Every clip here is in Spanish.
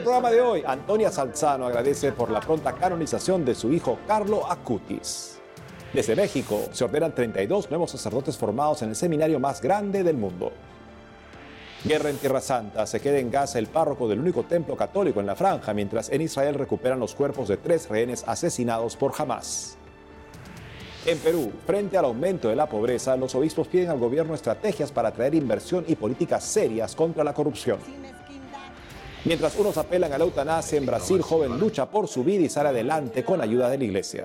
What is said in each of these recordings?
el programa de hoy, Antonia Salzano agradece por la pronta canonización de su hijo Carlo Acutis. Desde México se ordenan 32 nuevos sacerdotes formados en el seminario más grande del mundo. Guerra en Tierra Santa. Se queda en Gaza el párroco del único templo católico en la franja, mientras en Israel recuperan los cuerpos de 3 rehenes asesinados por Hamás. En Perú, frente al aumento de la pobreza, los obispos piden al gobierno estrategias para atraer inversión y políticas serias contra la corrupción. Mientras unos apelan a la eutanasia, en Brasil, joven lucha por su vida y sale adelante con ayuda de la iglesia.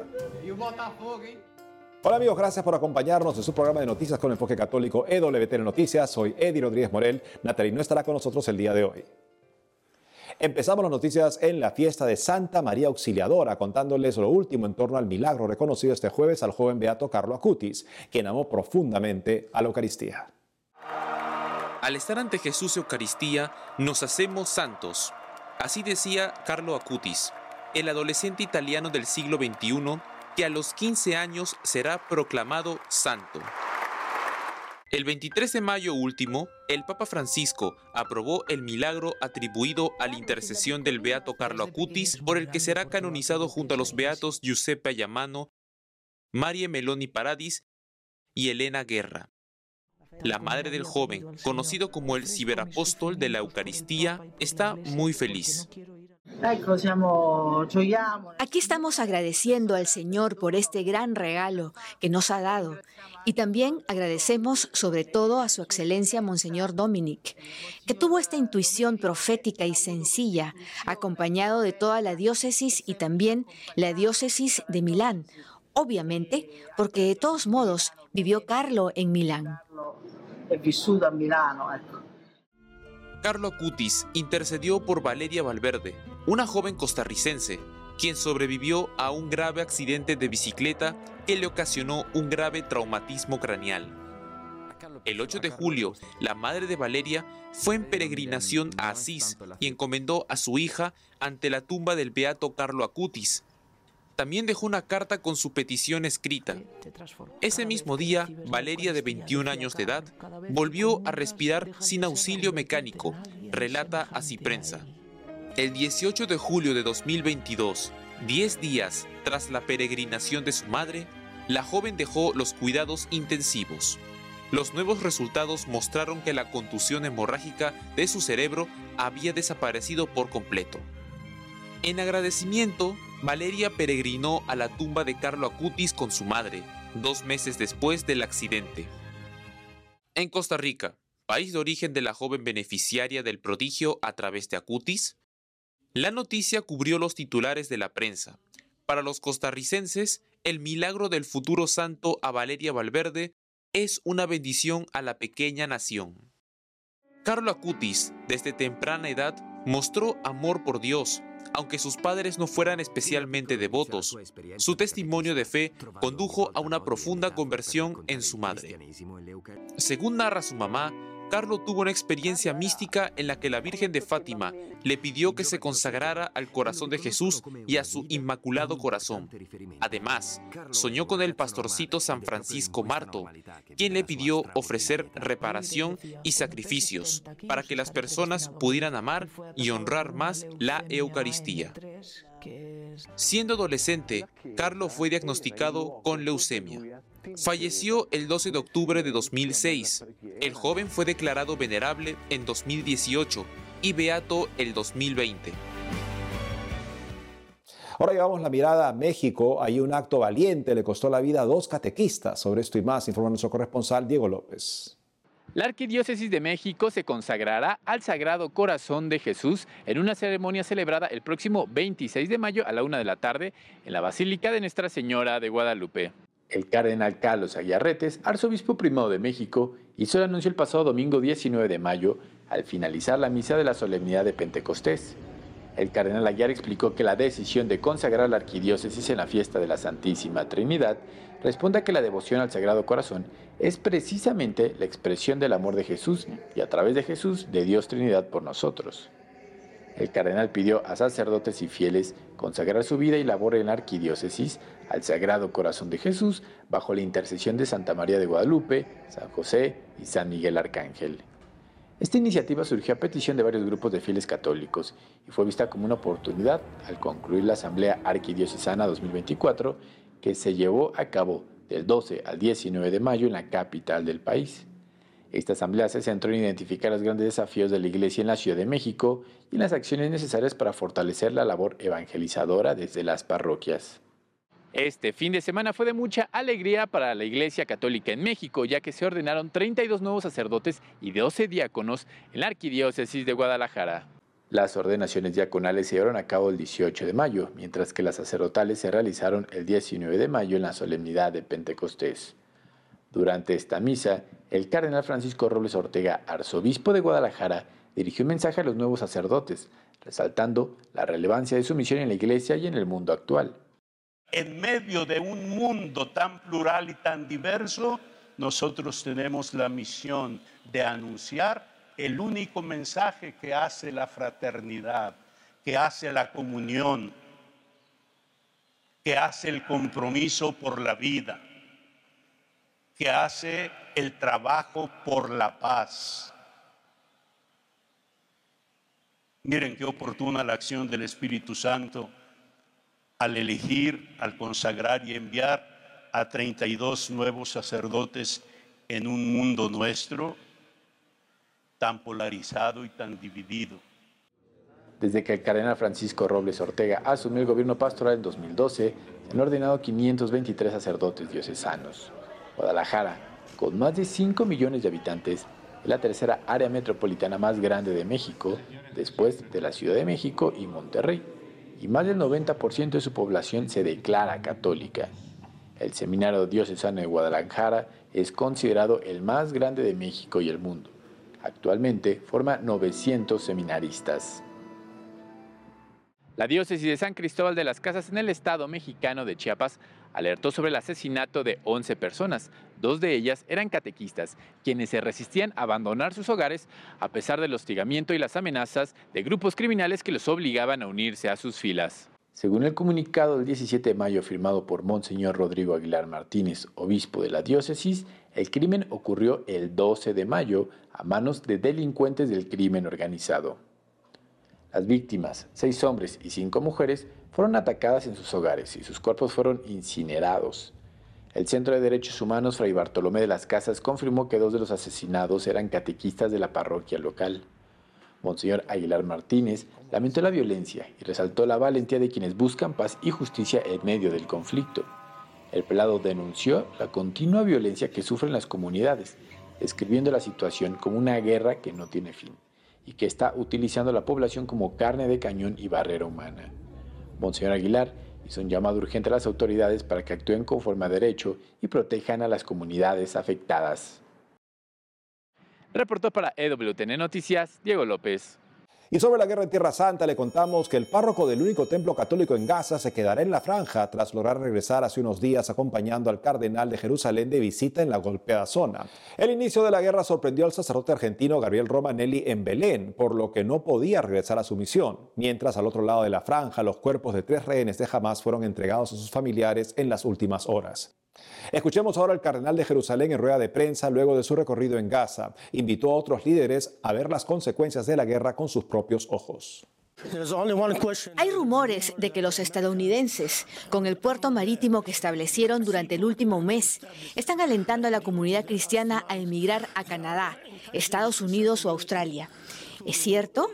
Hola amigos, gracias por acompañarnos en su programa de noticias con enfoque católico EWTN Noticias. Soy Eddie Rodríguez Morel. Natalie no estará con nosotros el día de hoy. Empezamos las noticias en la fiesta de Santa María Auxiliadora, contándoles lo último en torno al milagro reconocido este jueves al joven beato Carlo Acutis, quien amó profundamente a la Eucaristía. Al estar ante Jesús Eucaristía, nos hacemos santos. Así decía Carlo Acutis, el adolescente italiano del siglo XXI, que a los 15 años será proclamado santo. El 23 de mayo último, el Papa Francisco aprobó el milagro atribuido a la intercesión del beato Carlo Acutis, por el que será canonizado junto a los beatos Giuseppe Ayamano, Marie Meloni Paradis y Elena Guerra. La madre del joven, conocido como el ciberapóstol de la Eucaristía, está muy feliz. Aquí estamos agradeciendo al Señor por este gran regalo que nos ha dado y también agradecemos sobre todo a su excelencia Monseñor Dominic, que tuvo esta intuición profética y sencilla, acompañado de toda la diócesis y también la diócesis de Milán, obviamente porque de todos modos vivió Carlo en Milán. Carlo Acutis intercedió por Valeria Valverde, una joven costarricense, quien sobrevivió a un grave accidente de bicicleta que le ocasionó un grave traumatismo craneal. El 8 de julio, la madre de Valeria fue en peregrinación a Asís y encomendó a su hija ante la tumba del beato Carlo Acutis. También dejó una carta con su petición escrita. Ese mismo día, Valeria, de 21 años de edad, volvió a respirar sin auxilio mecánico, relata Así Prensa. El 18 de julio de 2022, 10 días tras la peregrinación de su madre, la joven dejó los cuidados intensivos. Los nuevos resultados mostraron que la contusión hemorrágica de su cerebro había desaparecido por completo. En agradecimiento, Valeria peregrinó a la tumba de Carlo Acutis con su madre, 2 meses después del accidente. En Costa Rica, país de origen de la joven beneficiaria del prodigio a través de Acutis, la noticia cubrió los titulares de la prensa. Para los costarricenses, el milagro del futuro santo a Valeria Valverde es una bendición a la pequeña nación. Carlo Acutis, desde temprana edad, mostró amor por Dios, aunque sus padres no fueran especialmente devotos. Su testimonio de fe condujo a una profunda conversión en su madre. Según narra su mamá, Carlo tuvo una experiencia mística en la que la Virgen de Fátima le pidió que se consagrara al corazón de Jesús y a su Inmaculado Corazón. Además, soñó con el pastorcito San Francisco Marto, quien le pidió ofrecer reparación y sacrificios para que las personas pudieran amar y honrar más la Eucaristía. Siendo adolescente, Carlo fue diagnosticado con leucemia. Falleció el 12 de octubre de 2006. El joven fue declarado venerable en 2018 y beato el 2020. Ahora llevamos la mirada a México. Ahí un acto valiente le costó la vida a 2 catequistas. Sobre esto y más informa nuestro corresponsal Diego López. La Arquidiócesis de México se consagrará al Sagrado Corazón de Jesús en una ceremonia celebrada el próximo 26 de mayo a la 1 de la tarde en la Basílica de Nuestra Señora de Guadalupe. El cardenal Carlos Aguiarretes, arzobispo primado de México, hizo el anuncio el pasado domingo 19 de mayo al finalizar la misa de la solemnidad de Pentecostés. El cardenal Aguiar explicó que la decisión de consagrar la arquidiócesis en la fiesta de la Santísima Trinidad responde a que la devoción al Sagrado Corazón es precisamente la expresión del amor de Jesús y a través de Jesús de Dios Trinidad por nosotros. El cardenal pidió a sacerdotes y fieles consagrar su vida y labor en la arquidiócesis al Sagrado Corazón de Jesús bajo la intercesión de Santa María de Guadalupe, San José y San Miguel Arcángel. Esta iniciativa surgió a petición de varios grupos de fieles católicos y fue vista como una oportunidad al concluir la Asamblea Arquidiocesana 2024 que se llevó a cabo del 12 al 19 de mayo en la capital del país. Esta asamblea se centró en identificar los grandes desafíos de la Iglesia en la Ciudad de México y las acciones necesarias para fortalecer la labor evangelizadora desde las parroquias. Este fin de semana fue de mucha alegría para la Iglesia Católica en México, ya que se ordenaron 32 nuevos sacerdotes y 12 diáconos en la Arquidiócesis de Guadalajara. Las ordenaciones diaconales se llevaron a cabo el 18 de mayo, mientras que las sacerdotales se realizaron el 19 de mayo en la solemnidad de Pentecostés. Durante esta misa, el cardenal Francisco Robles Ortega, arzobispo de Guadalajara, dirigió un mensaje a los nuevos sacerdotes, resaltando la relevancia de su misión en la Iglesia y en el mundo actual. En medio de un mundo tan plural y tan diverso, nosotros tenemos la misión de anunciar el único mensaje que hace la fraternidad, que hace la comunión, que hace el compromiso por la vida, que hace el trabajo por la paz. Miren qué oportuna la acción del Espíritu Santo al elegir, al consagrar y enviar a 32 nuevos sacerdotes en un mundo nuestro tan polarizado y tan dividido. Desde que el cardenal Francisco Robles Ortega asumió el gobierno pastoral en 2012, se han ordenado 523 sacerdotes diocesanos. Guadalajara, con más de 5 millones de habitantes, es la tercera área metropolitana más grande de México, después de la Ciudad de México y Monterrey, y más del 90% de su población se declara católica. El Seminario Diocesano de Guadalajara es considerado el más grande de México y el mundo. Actualmente forma 900 seminaristas. La diócesis de San Cristóbal de las Casas en el estado mexicano de Chiapas alertó sobre el asesinato de 11 personas. 2 de ellas eran catequistas, quienes se resistían a abandonar sus hogares a pesar del hostigamiento y las amenazas de grupos criminales que los obligaban a unirse a sus filas. Según el comunicado del 17 de mayo firmado por Monseñor Rodrigo Aguilar Martínez, obispo de la diócesis, el crimen ocurrió el 12 de mayo a manos de delincuentes del crimen organizado. Las víctimas, 6 hombres y 5 mujeres, fueron atacadas en sus hogares y sus cuerpos fueron incinerados. El Centro de Derechos Humanos Fray Bartolomé de las Casas confirmó que 2 de los asesinados eran catequistas de la parroquia local. Monseñor Aguilar Martínez lamentó la violencia y resaltó la valentía de quienes buscan paz y justicia en medio del conflicto. El prelado denunció la continua violencia que sufren las comunidades, describiendo la situación como una guerra que no tiene fin y que está utilizando a la población como carne de cañón y barrera humana. Monseñor Aguilar hizo un llamado urgente a las autoridades para que actúen conforme a derecho y protejan a las comunidades afectadas. Reportó para EWTN Noticias, Diego López. Y sobre la guerra en Tierra Santa le contamos que el párroco del único templo católico en Gaza se quedará en la franja tras lograr regresar hace unos días acompañando al cardenal de Jerusalén de visita en la golpeada zona. El inicio de la guerra sorprendió al sacerdote argentino Gabriel Romanelli en Belén, por lo que no podía regresar a su misión. Mientras al otro lado de la franja, los cuerpos de 3 rehenes de Hamás fueron entregados a sus familiares en las últimas horas. Escuchemos ahora al cardenal de Jerusalén en rueda de prensa luego de su recorrido en Gaza. Invitó a otros líderes a ver las consecuencias de la guerra con sus propios ojos. Hay rumores de que los estadounidenses, con el puerto marítimo que establecieron durante el último mes, están alentando a la comunidad cristiana a emigrar a Canadá, Estados Unidos o Australia. ¿Es cierto?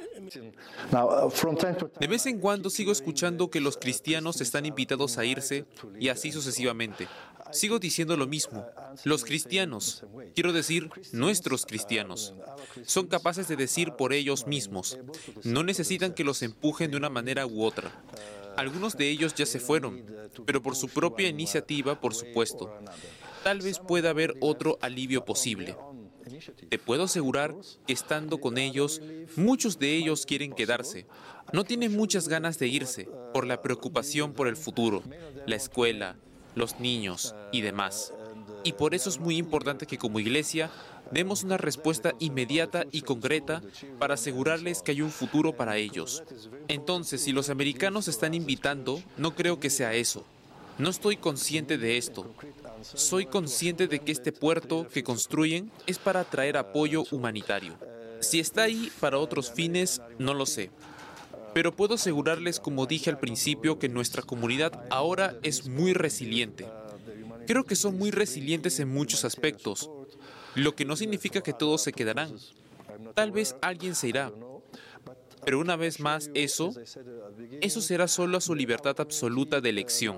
De vez en cuando sigo escuchando que los cristianos están invitados a irse y así sucesivamente. Sigo diciendo lo mismo. Los cristianos, quiero decir, nuestros cristianos, son capaces de decir por ellos mismos. No necesitan que los empujen de una manera u otra. Algunos de ellos ya se fueron, pero por su propia iniciativa, por supuesto. Tal vez pueda haber otro alivio posible. Te puedo asegurar que estando con ellos, muchos de ellos quieren quedarse. No tienen muchas ganas de irse por la preocupación por el futuro, la escuela, los niños y demás. Y por eso es muy importante que como iglesia demos una respuesta inmediata y concreta para asegurarles que hay un futuro para ellos. Entonces, si los americanos están invitando, no creo que sea eso. No estoy consciente de esto. Soy consciente de que este puerto que construyen es para traer apoyo humanitario. Si está ahí para otros fines, no lo sé. Pero puedo asegurarles, como dije al principio, que nuestra comunidad ahora es muy resiliente. Creo que son muy resilientes en muchos aspectos, lo que no significa que todos se quedarán. Tal vez alguien se irá. Pero una vez más, eso será solo a su libertad absoluta de elección.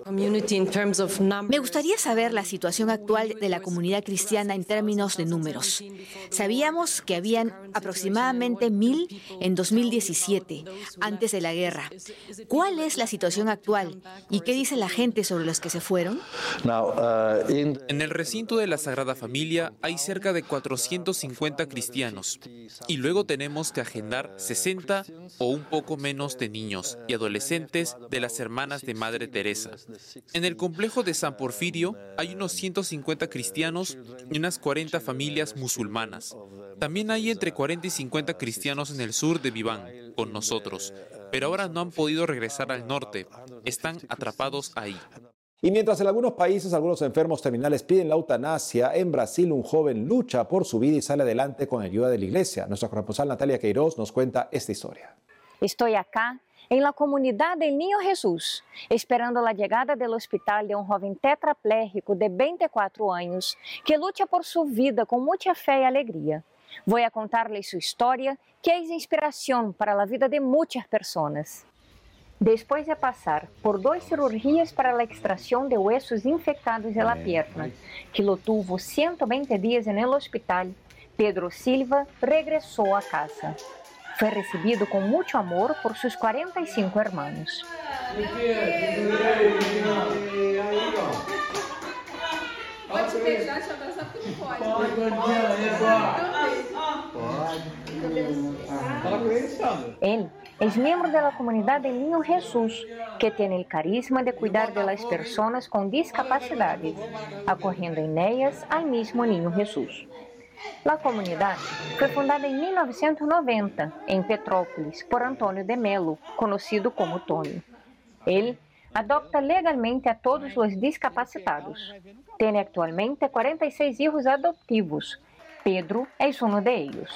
Me gustaría saber la situación actual de la comunidad cristiana en términos de números. Sabíamos que habían aproximadamente 1,000 en 2017, antes de la guerra. ¿Cuál es la situación actual y qué dice la gente sobre los que se fueron? En el recinto de la Sagrada Familia hay cerca de 450 cristianos y luego tenemos que agendar 60 o un poco menos de niños y adolescentes de las hermanas de Madre Teresa. En el complejo de San Porfirio hay unos 150 cristianos y unas 40 familias musulmanas. También hay entre 40 y 50 cristianos en el sur de Viván, con nosotros, pero ahora no han podido regresar al norte, están atrapados ahí. Y mientras en algunos países algunos enfermos terminales piden la eutanasia, en Brasil un joven lucha por su vida y sale adelante con ayuda de la iglesia. Nuestra corresponsal Natalia Queiroz nos cuenta esta historia. Estoy acá en la comunidad del Niño Jesús, esperando la llegada del hospital de un joven tetrapléjico de 24 años que lucha por su vida con mucha fe y alegría. Voy a contarles su historia, que es inspiración para la vida de muchas personas. Después de pasar por 2 cirugías para la extracción de huesos infectados de la pierna, que lo tuvo 120 días en el hospital, Pedro Silva regresó a casa. Fue recibido con mucho amor por sus 45 hermanos. Él es miembro de la comunidad del Niño Jesús, que tiene el carisma de cuidar de las personas con discapacidades, acogiendo en ellas al mismo Niño Jesús. La comunidad fue fundada en 1990 en Petrópolis por Antônio de Melo, conocido como Tonio. Él adopta legalmente a todos los discapacitados. Tiene actualmente 46 hijos adoptivos. Pedro es uno de ellos.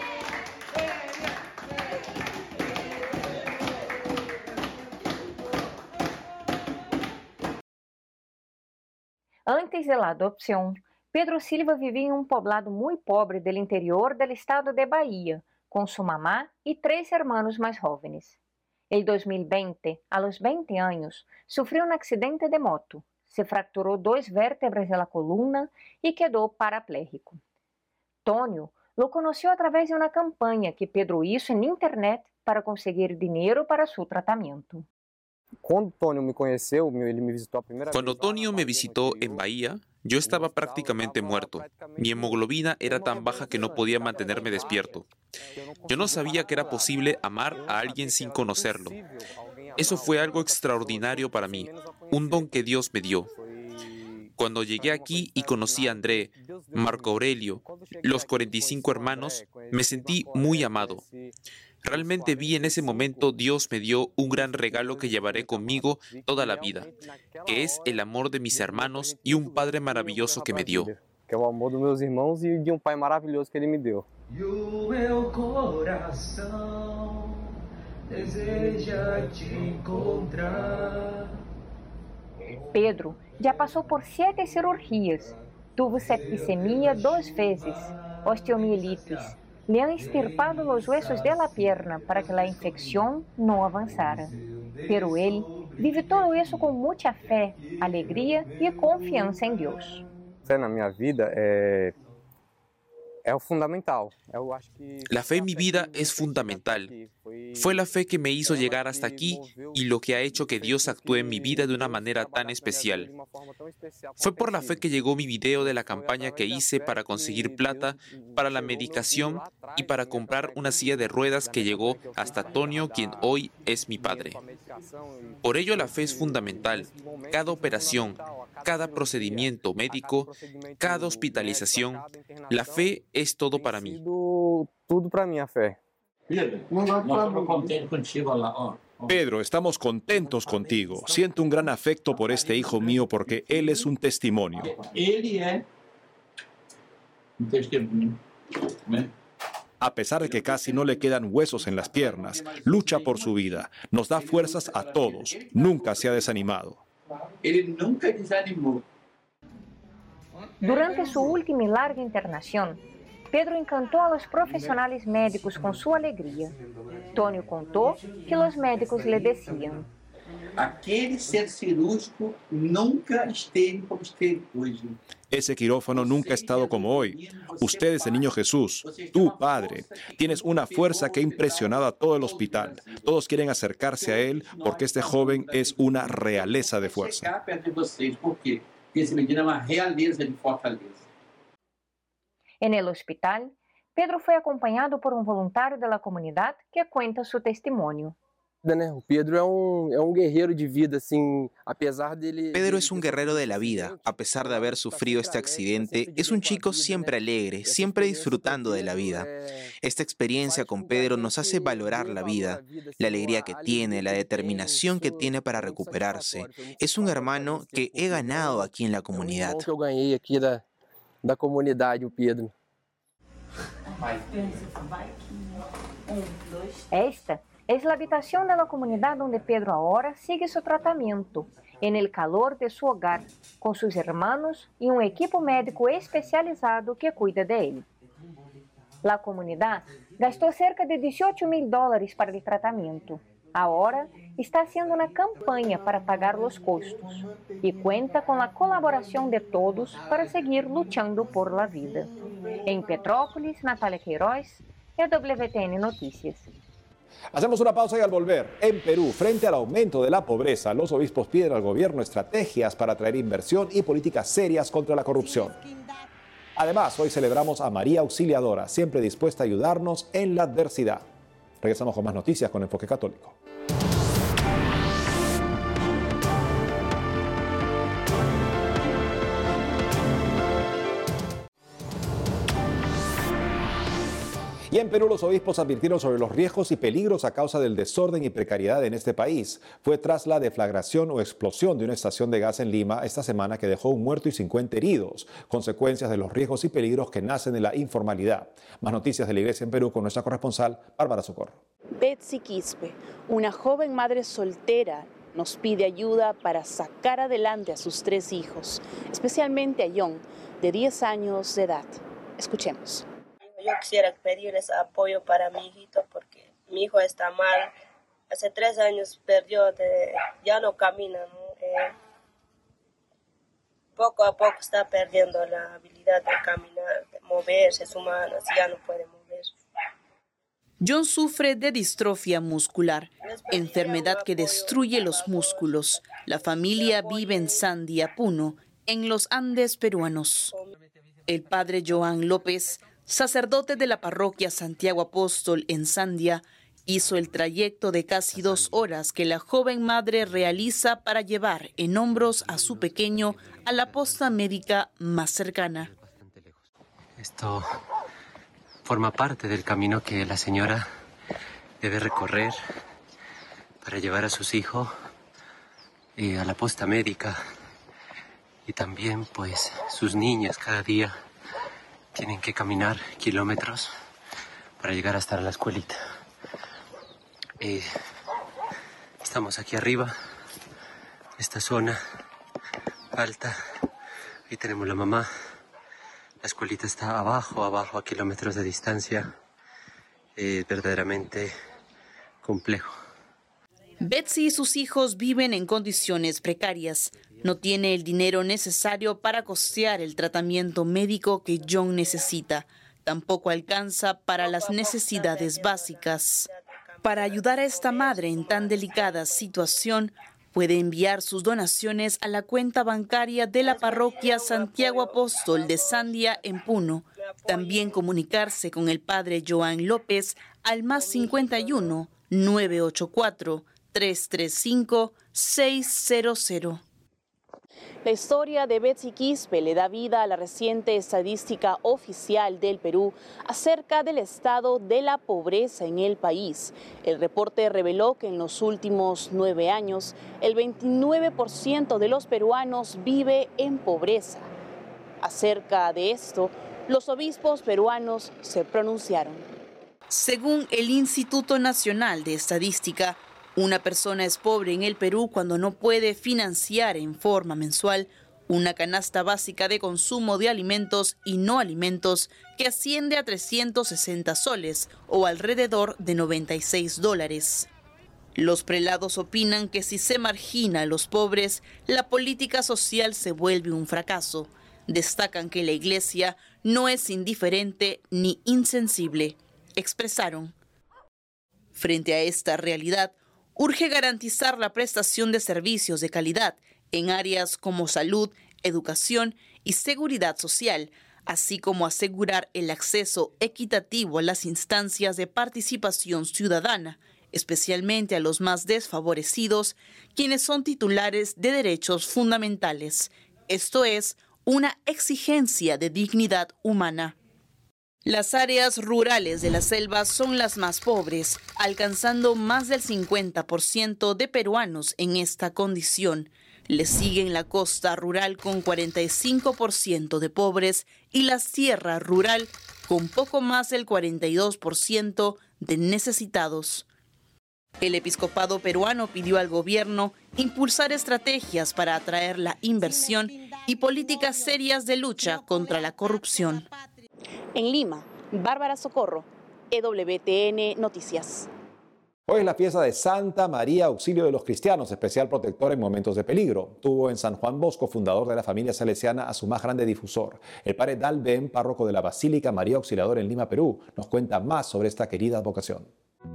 Antes de la adopción, Pedro Silva vivía en un poblado muy pobre del interior del estado de Bahía, con su mamá y 3 hermanos más jóvenes. En 2020, a los 20 años, sufrió un accidente de moto, se fracturó 2 vértebras de la columna y quedó parapléjico. Tonio lo conoció a través de una campaña que Pedro hizo en internet para conseguir dinero para su tratamiento. Cuando Tonio me visitó en Bahía, yo estaba prácticamente muerto. Mi hemoglobina era tan baja que no podía mantenerme despierto. Yo no sabía que era posible amar a alguien sin conocerlo. Eso fue algo extraordinario para mí, un don que Dios me dio. Cuando llegué aquí y conocí a André, Marco Aurelio, los 45 hermanos, me sentí muy amado. Realmente vi en ese momento Dios me dio un gran regalo que llevaré conmigo toda la vida, que es el amor de mis hermanos y un Padre maravilloso que me dio. Que é o amor dos meus irmãos e de Pai maravilhoso que Ele me deu. E o meu coração deseja te encontrar. Pedro ya pasó por 7 cirugías, tuvo septicemia 2 veces, osteomielitis. Le han estirpado los huesos de la pierna para que la infección no avanzara. Pero él vive todo eso con mucha fe, alegría y confianza en Dios. Fé na minha vida é o fundamental. La fe en mi vida es fundamental. Fue la fe que me hizo llegar hasta aquí y lo que ha hecho que Dios actúe en mi vida de una manera tan especial. Fue por la fe que llegó mi video de la campaña que hice para conseguir plata, para la medicación y para comprar una silla de ruedas que llegó hasta Tonio, quien hoy es mi padre. Por ello la fe es fundamental. Cada operación, cada procedimiento médico, cada hospitalización, la fe es todo para mí. Tudo para mim a fé. Pedro, estamos contentos contigo. Siento un gran afecto por este hijo mío porque él es un testimonio. A pesar de que casi no le quedan huesos en las piernas, lucha por su vida. Nos da fuerzas a todos. Nunca se ha desanimado. Él nunca desanimó. Durante su última y larga internación, Pedro encantó a los profesionales médicos con su alegría. Tonio contó que los médicos le decían: aquele ser cirúrgico nunca esteve como esteve hoje. Ese quirófano nunca ha estado como hoy. Usted es el niño Jesús, tu padre. Tienes una fuerza que ha impresionado a todo el hospital. Todos quieren acercarse a él porque este joven es una realeza de fuerza. En el hospital, Pedro fue acompañado por un voluntario de la comunidad que cuenta su testimonio. Pedro es un guerrero de vida, Pedro es un guerrero de la vida. A pesar de haber sufrido este accidente, es un chico siempre alegre, siempre disfrutando de la vida. Esta experiencia con Pedro nos hace valorar la vida, la alegría que tiene, la determinación que tiene para recuperarse. Es un hermano que he ganado aquí en la comunidad. Que eu ganhei aqui da comunidade, o Pedro. Esta es la habitación de la comunidad donde Pedro ahora sigue su tratamiento, en el calor de su hogar, con sus hermanos y un equipo médico especializado que cuida de él. La comunidad gastó cerca de $18.000 para el tratamiento. Ahora está haciendo una campaña para pagar los costos y cuenta con la colaboración de todos para seguir luchando por la vida. En Petrópolis, Natalia Queiroz, EWTN Noticias. Hacemos una pausa y al volver, en Perú, frente al aumento de la pobreza, los obispos piden al gobierno estrategias para atraer inversión y políticas serias contra la corrupción. Además, hoy celebramos a María Auxiliadora, siempre dispuesta a ayudarnos en la adversidad. Regresamos con más noticias con Enfoque Católico. Y en Perú los obispos advirtieron sobre los riesgos y peligros a causa del desorden y precariedad en este país. Fue tras la deflagración o explosión de una estación de gas en Lima esta semana que dejó un muerto y 50 heridos, consecuencias de los riesgos y peligros que nacen de la informalidad. Más noticias de la Iglesia en Perú con nuestra corresponsal Bárbara Socorro. Betsy Quispe, una joven madre soltera, nos pide ayuda para sacar adelante a sus 3 hijos, especialmente a John, de 10 años de edad. Escuchemos. Yo quisiera pedirles apoyo para mi hijito porque mi hijo está mal. Hace 3 años ya no camina, ¿no? Poco a poco está perdiendo la habilidad de caminar, de moverse, sus manos, ya no puede moverse. John sufre de distrofia muscular, enfermedad que destruye los músculos. La familia vive en Sandia, Puno, en los Andes peruanos. El padre Joan López, sacerdote de la parroquia Santiago Apóstol en Sandia, hizo el trayecto de casi 2 horas que la joven madre realiza para llevar en hombros a su pequeño a la posta médica más cercana. Esto forma parte del camino que la señora debe recorrer para llevar a sus hijos a la posta médica y también pues sus niños cada día tienen que caminar kilómetros para llegar hasta la escuelita. Estamos aquí arriba, esta zona alta. Ahí tenemos la mamá. La escuelita está abajo, a kilómetros de distancia. Es verdaderamente complejo. Betsy y sus hijos viven en condiciones precarias. No tiene el dinero necesario para costear el tratamiento médico que John necesita. Tampoco alcanza para las necesidades básicas. Para ayudar a esta madre en tan delicada situación, puede enviar sus donaciones a la cuenta bancaria de la parroquia Santiago Apóstol de Sandia en Puno. También comunicarse con el padre Joan López al +51 984 335 600. La historia de Betsy Quispe le da vida a la reciente estadística oficial del Perú acerca del estado de la pobreza en el país. El reporte reveló que en los últimos 9 años, el 29% de los peruanos vive en pobreza. Acerca de esto, los obispos peruanos se pronunciaron. Según el Instituto Nacional de Estadística, una persona es pobre en el Perú cuando no puede financiar en forma mensual una canasta básica de consumo de alimentos y no alimentos que asciende a 360 soles o alrededor de $96. Los prelados opinan que si se margina a los pobres, la política social se vuelve un fracaso. Destacan que la Iglesia no es indiferente ni insensible. Expresaron. Frente a esta realidad, urge garantizar la prestación de servicios de calidad en áreas como salud, educación y seguridad social, así como asegurar el acceso equitativo a las instancias de participación ciudadana, especialmente a los más desfavorecidos, quienes son titulares de derechos fundamentales. Esto es, una exigencia de dignidad humana. Las áreas rurales de la selva son las más pobres, alcanzando más del 50% de peruanos en esta condición. Le siguen la costa rural con 45% de pobres y la sierra rural con poco más del 42% de necesitados. El episcopado peruano pidió al gobierno impulsar estrategias para atraer la inversión y políticas serias de lucha contra la corrupción. En Lima, Bárbara Socorro, EWTN Noticias. Hoy es la fiesta de Santa María Auxilio de los Cristianos, especial protector en momentos de peligro. Tuvo en San Juan Bosco, fundador de la familia salesiana, a su más grande difusor. El padre Dalben, párroco de la Basílica María Auxiliadora en Lima, Perú, nos cuenta más sobre esta querida vocación.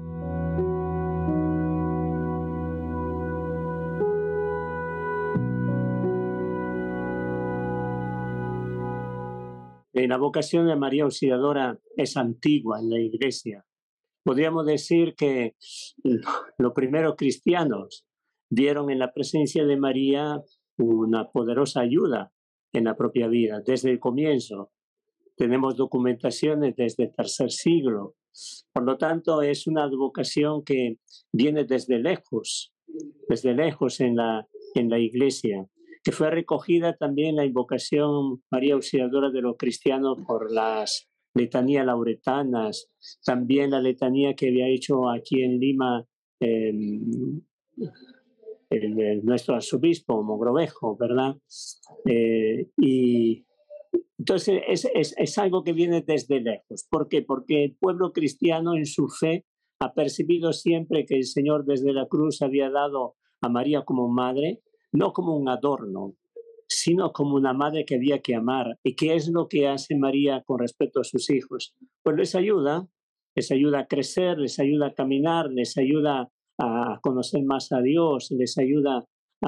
La vocación de María Auxiliadora es antigua en la Iglesia. Podríamos decir que los primeros cristianos vieron en la presencia de María una poderosa ayuda en la propia vida, desde el comienzo. Tenemos documentaciones desde el tercer siglo. Por lo tanto, es una vocación que viene desde lejos en la Iglesia, que fue recogida también la invocación María Auxiliadora de los Cristianos por las letanías lauretanas, también la letanía que había hecho aquí en Lima nuestro arzobispo Mogrovejo, ¿verdad? Y entonces es algo que viene desde lejos. ¿Por qué? Porque el pueblo cristiano en su fe ha percibido siempre que el Señor desde la cruz había dado a María como madre, no como un adorno, sino como una madre que había que amar. ¿Y qué es lo que hace María con respecto a sus hijos? Pues les ayuda a crecer, les ayuda a caminar, les ayuda a conocer más a Dios, les ayuda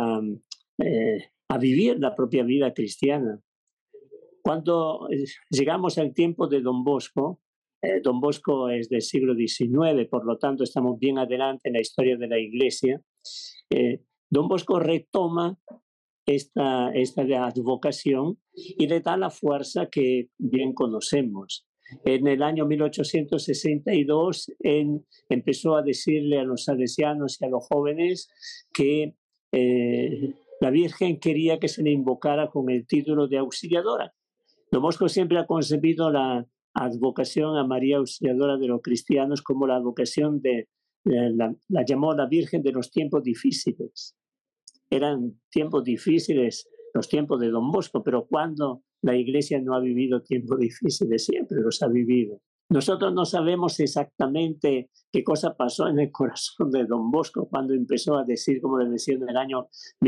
a vivir la propia vida cristiana. Cuando llegamos al tiempo de Don Bosco es del siglo XIX, por lo tanto estamos bien adelante en la historia de la Iglesia. Don Bosco retoma esta advocación y le da la fuerza que bien conocemos. En el año 1862 empezó a decirle a los salesianos y a los jóvenes que la Virgen quería que se le invocara con el título de auxiliadora. Don Bosco siempre ha concebido la advocación a María Auxiliadora de los Cristianos como la advocación la llamó la Virgen de los tiempos difíciles. Eran tiempos difíciles los tiempos de Don Bosco, pero cuando la Iglesia no ha vivido tiempos difíciles, siempre los ha vivido. Nosotros no sabemos exactamente qué cosa pasó en el corazón de Don Bosco cuando empezó a decir, como le decía en el año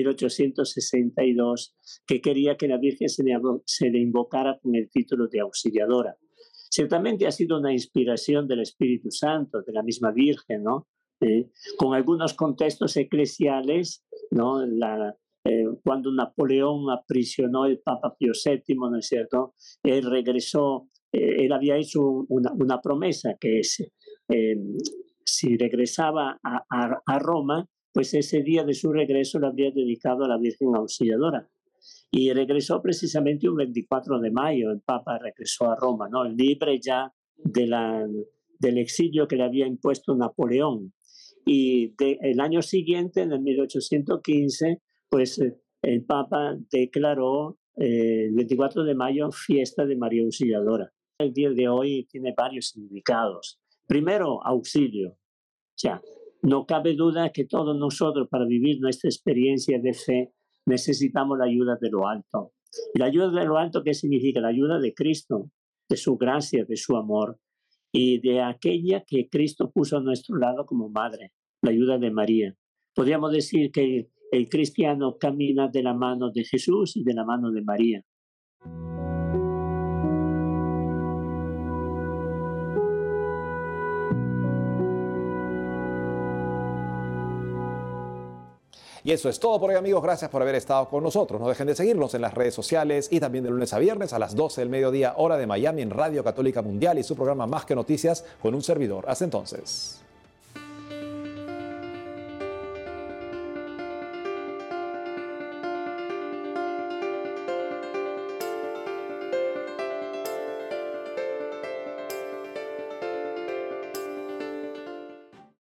1862, que quería que la Virgen se le invocara con el título de auxiliadora. Ciertamente ha sido una inspiración del Espíritu Santo, de la misma Virgen, ¿no? Con algunos contextos eclesiales, ¿no? Cuando Napoleón aprisionó el Papa Pío VII, ¿no es cierto? Él regresó, él había hecho una promesa que si regresaba a Roma, pues ese día de su regreso lo habría dedicado a la Virgen Auxiliadora. Y regresó precisamente un 24 de mayo, el Papa regresó a Roma, ¿no? Libre ya del exilio que le había impuesto Napoleón. Y el año siguiente, en el 1815, pues el Papa declaró el 24 de mayo fiesta de María Auxiliadora. El día de hoy tiene varios significados. Primero, auxilio. O sea, no cabe duda que todos nosotros, para vivir nuestra experiencia de fe, necesitamos la ayuda de lo alto. ¿Y la ayuda de lo alto qué significa? La ayuda de Cristo, de su gracia, de su amor, y de aquella que Cristo puso a nuestro lado como madre, la ayuda de María. Podríamos decir que el cristiano camina de la mano de Jesús y de la mano de María. Y eso es todo por hoy, amigos. Gracias por haber estado con nosotros. No dejen de seguirnos en las redes sociales y también de lunes a viernes a las 12 del mediodía, hora de Miami, en Radio Católica Mundial y su programa Más que Noticias con un servidor. Hasta entonces.